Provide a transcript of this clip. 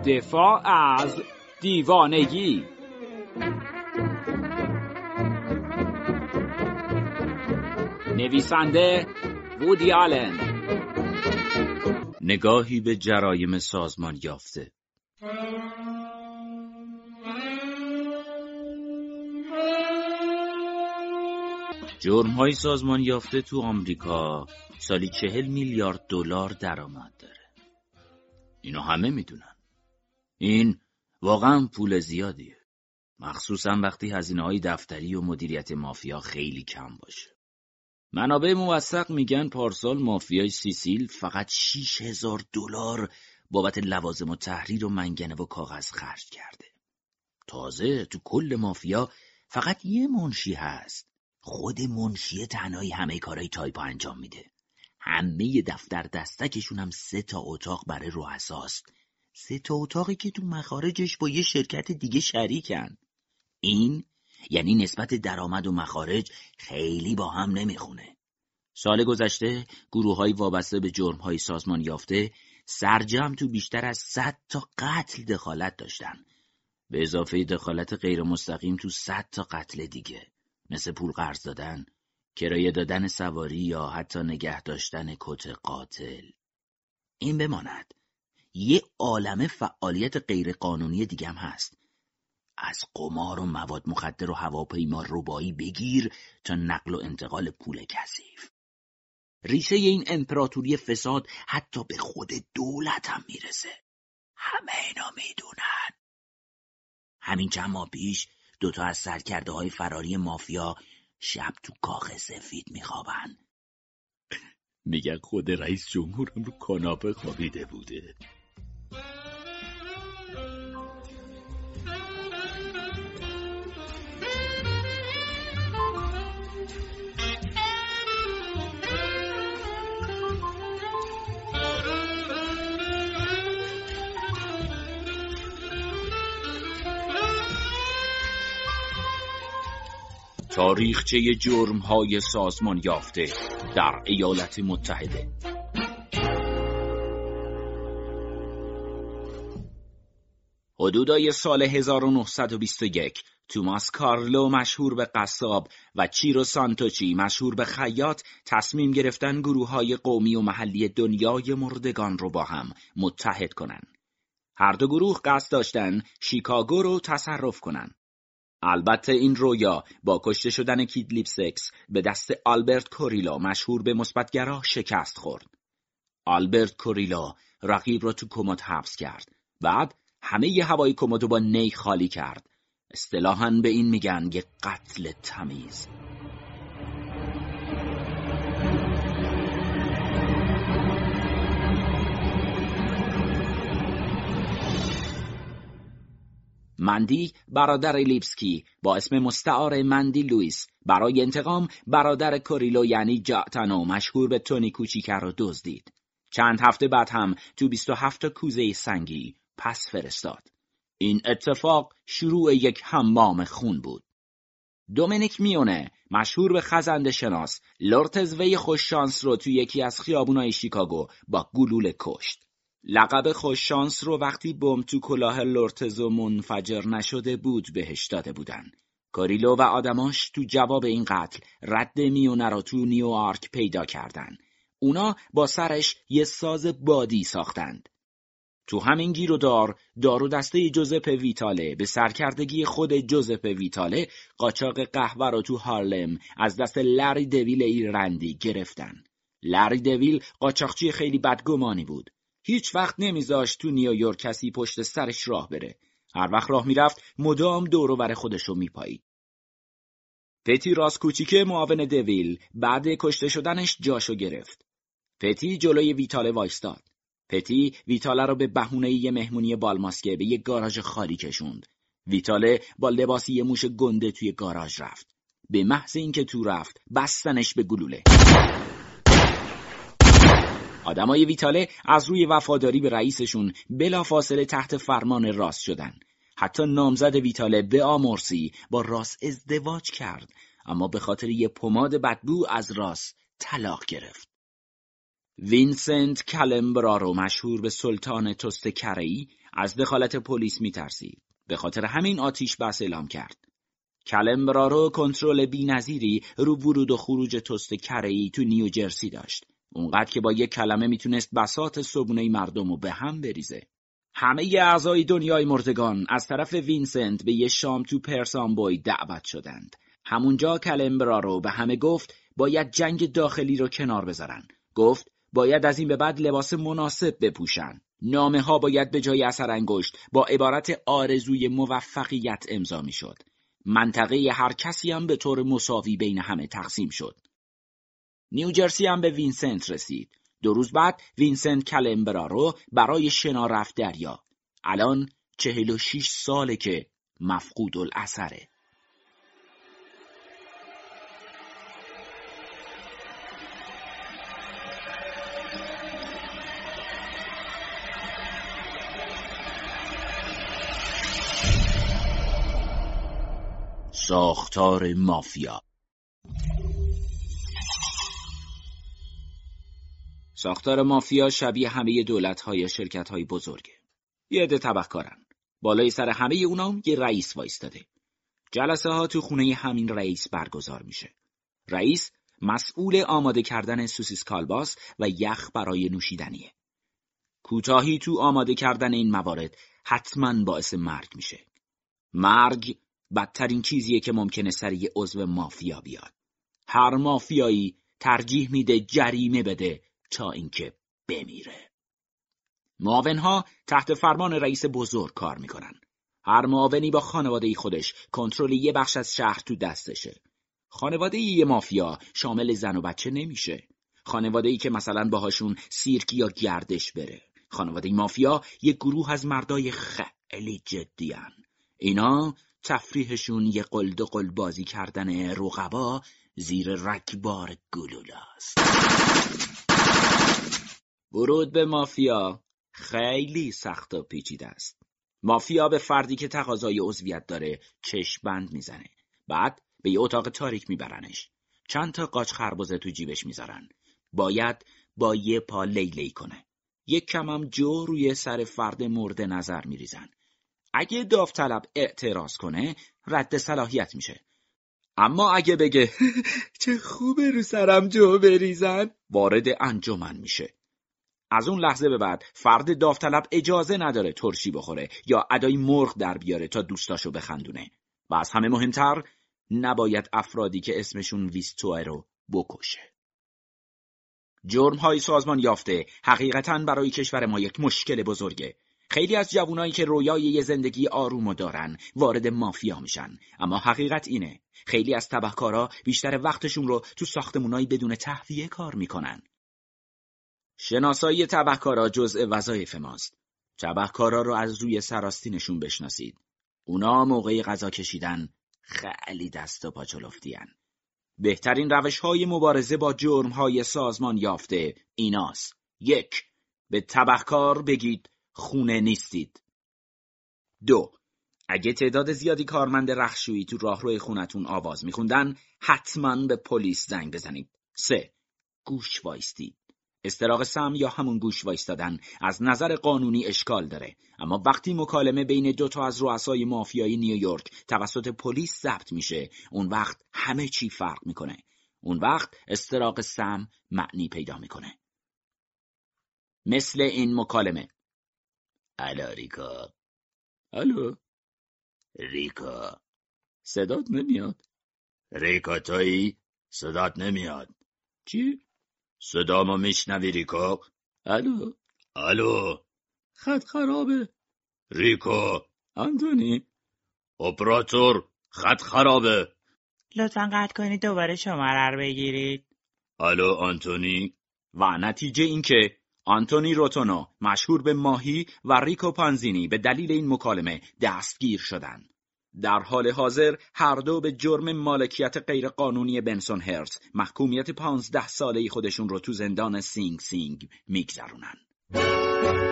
دفاع از دیوانگی. نویسنده وودی آلن. نگاهی به جرایم سازمان یافته. جرم‌های سازمان یافته تو آمریکا سالی 40 میلیارد دلار درآمد داره. اینو همه میدونن. این واقعا پول زیادیه. مخصوصا وقتی هزینه‌های دفتری و مدیریت مافیا خیلی کم باشه. منابع موثق میگن پارسال مافیای سیسیل فقط 6,000 دلار بابت لوازم و تحریر و منگنه و کاغذ خرج کرده. تازه تو کل مافیا فقط یه منشی هست. خود منشی تنهایی همه کارهای تایپو انجام میده. همه دفتر دستکشون هم 3 اتاق برای رؤساست. 3 اتاقی که تو مخارجش با یه شرکت دیگه شریکن. این یعنی نسبت درآمد و مخارج خیلی با هم نمیخونه. سال گذشته گروه‌های وابسته به جرم‌های سازمان یافته سرجم تو بیشتر از 100 تا قتل دخالت داشتن. به اضافه دخالت غیر مستقیم تو 100 تا قتل دیگه، مثل پول قرض دادن، کرایه دادن سواری یا حتی نگه داشتن کت قاتل. این بماند، یه عالمه فعالیت غیر قانونی دیگه هم هست. از قمار و مواد مخدر و هواپیما ربایی بگیر تا نقل و انتقال پول کثیف. ریشه این امپراتوری فساد حتی به خود دولت هم میرسه. همه اینا میدونن. همین چند ماه پیش 2 از سرکرده های فراری مافیا شب تو کاخ سفید میخوابن. میگن خود رئیس جمهورم رو کاناپه خوابیده بوده. تاریخچه جرم‌های سازمان یافته در ایالات متحده. حدودای سال 1921 توماس کارلو مشهور به قصاب و چیرو سانتوچی مشهور به خیاط تصمیم گرفتن گروه‌های قومی و محلی دنیای مردگان رو با هم متحد کنن. هر دو گروه قصد داشتن شیکاگو رو تصرف کنن. البته این رویا با کشته شدن کید لیپسکس به دست آلبرت کوریلو مشهور به مثبت‌گرا شکست خورد. آلبرت کوریلو رقیب را تو کمد حبس کرد. بعد همه ی هوای کمد رو با نی خالی کرد. اصطلاحاً به این میگن یه قتل تمیز. مندی برادر لیپسکی با اسم مستعار مندی لوئیس برای انتقام برادر کوریلو یعنی جاتانو مشهور به تونی کوچیکر رو دزدید. چند هفته بعد هم تو 27 تا کوزه سنگی پس فرستاد. این اتفاق شروع یک حمام خون بود. دومینیک میونه مشهور به خزنده شناس لورتز وی خوششانس رو تو یکی از خیابونای شیکاگو با گلوله کشت. لقب خوششانس رو وقتی بمب تو کلاه لورتزو منفجر نشده بود بهش داده بودن. کوریلو و آدماش تو جواب این قتل رد میونه رو تو نیویورک پیدا کردن. اونا با سرش یه ساز بادی ساختند. تو همین گیر و دار و دسته جوزپ ویتاله به سرکردگی خود جوزپ ویتاله قاچاق قهوه رو تو هارلم از دست لری دویل ایرلندی گرفتن. لری دویل قاچاقچی خیلی بدگمانی بود. هیچ وقت نمیذاشت تو نیویورک کسی پشت سرش راه بره. هر وقت راه میرفت مدام دور و بر خودش رو میپایید. پتی راس کوچیکه معاون دویل بعد کشته شدنش جاشو گرفت. پتی جلوی ویتاله وایستاد. پتی ویتاله رو به بهونه یه مهمونی بالماسکه به یه گاراژ خالی کشوند. ویتاله با لباسی یه موش گنده توی گاراژ رفت. به محض اینکه تو رفت بستنش به گلوله. آدمای ویتاله از روی وفاداری به رئیسشون بلافاصله تحت فرمان راس شدن. حتی نامزد ویتاله به آمورسی با راس ازدواج کرد، اما به خاطر یه پماد بدبو از راس طلاق گرفت. وینسنت کلمبرا رو مشهور به سلطان تست کره‌ای از دخالت پلیس میترسید. به خاطر همین آتش بس اعلام کرد. کلمبرارو کنترل بی‌نظیری رو ورود و خروج تست کره‌ای تو نیوجرسی داشت. اونقدر که با یک کلمه میتونست بساط صبحونه مردم رو به هم بریزه. همه اعضای دنیای مردگان از طرف وینسنت به یه شام تو پرسامبوی دعوت شدند. همونجا کلمبرارو به همه گفت باید جنگ داخلی رو کنار بذارن. گفت باید از این به بعد لباس مناسب بپوشن. نامه ها باید به جای اثر انگشت با عبارت آرزوی موفقیت امضا میشد. منطقه هر کسی هم به طور مساوی بین همه تقسیم شد. نیوجرسی هم به وینسنت رسید. 2 روز بعد وینسنت کلمبرارو برای شنا رفت دریا. الان 46 ساله که مفقود الاثره. ساختار مافیا. ساختار مافیا شبیه همه دولت‌های شرکت‌های بزرگه. یه عده تبهکارن. بالای سر همه اونام یه رئیس وایستاده. جلسه ها تو خونه همین رئیس برگزار میشه. رئیس مسئول آماده کردن سوسیس کالباس و یخ برای نوشیدنیه. کوتاهی تو آماده کردن این موارد حتماً باعث مرگ میشه. مرگ بدترین چیزیه که ممکنه سر یه عضو مافیا بیاد. هر مافیایی ترجیح میده جریمه بده تا اینکه بمیره. معاونها تحت فرمان رئیس بزرگ کار میکنن. هر معاونی با خانواده خودش کنترل یه بخش از شهر تو دستشه. خانواده یه مافیا شامل زن و بچه نمیشه. خانواده‌ای که مثلا باهاشون سیرک یا گردش بره. خانواده مافیا یه گروه از مردای خیلی جدیان. اینا تفریحشون یه قلد و قل بازی کردن رقبا زیر رگبار گلولاست. ورود به مافیا خیلی سخت و پیچیده است. مافیا به فردی که تقاضای عضویت داره چشم بند میزنه. بعد به یه اتاق تاریک میبرنش. چند تا قاچ خربزه تو جیبش میذارن. باید با یه پا لیلی کنه. یک کم هم جو روی سر فرد مورد نظر میریزن. اگه داوطلب اعتراض کنه رد صلاحیت میشه. اما اگه بگه چه خوبه رو سرم جو بریزن وارد انجمن میشه. از اون لحظه به بعد فرد داوطلب اجازه نداره ترشی بخوره یا ادای مرغ در بیاره تا دوستاشو بخندونه. و از همه مهمتر نباید افرادی که اسمشون ویستوه رو بکشه. جرم‌های سازمان یافته حقیقتاً برای کشور ما یک مشکل بزرگه. خیلی از جوانایی که رویای یه زندگی آرومو دارن وارد مافیا میشن. اما حقیقت اینه خیلی از تبهکارا بیشتر وقتشون رو تو ساختمونایی بدون تهویه کار میکنن. شناسایی تبهکارا جزء وظایف ماست. تبهکارا رو از روی سراستینشون بشناسید. اونا موقع غذا کشیدن خیلی دست و پا چلفتی‌ان. بهترین روش‌های مبارزه با جرم‌های سازمان یافته ایناست. 1. به تبهکار بگید خونه نیستید. 2. اگه تعداد زیادی کارمند رختشویی تو راهروی خونتون آواز میخوندن حتماً به پلیس زنگ بزنید. 3. گوش وایستید. استراق سم یا همون گوش وایستادن از نظر قانونی اشکال داره، اما وقتی مکالمه بین 2 تا از رؤسای مافیای نیویورک توسط پلیس ضبط میشه، اون وقت همه چی فرق میکنه. اون وقت استراق سم معنی پیدا میکنه. مثل این مکالمه. الو ریکا. الو ریکا. صدات نمیاد. ریکا تویی؟ صدات نمیاد. چی؟ صدامو میشنوی ریکا؟ الو؟ الو؟ خط خرابه. ریکا؟ آنتونی؟ اپراتور خط خرابه. لطفاً قطع کنید دوباره شماره رو بگیرید. الو آنتونی؟ و نتیجه این که آنتونی روتونو مشهور به ماهی و ریکو پانزینی به دلیل این مکالمه دستگیر شدند. در حال حاضر هر دو به جرم مالکیت غیرقانونی بنسون هرتز محکومیت 15 ساله‌ای خودشون رو تو زندان سینگ سینگ میگذرونن.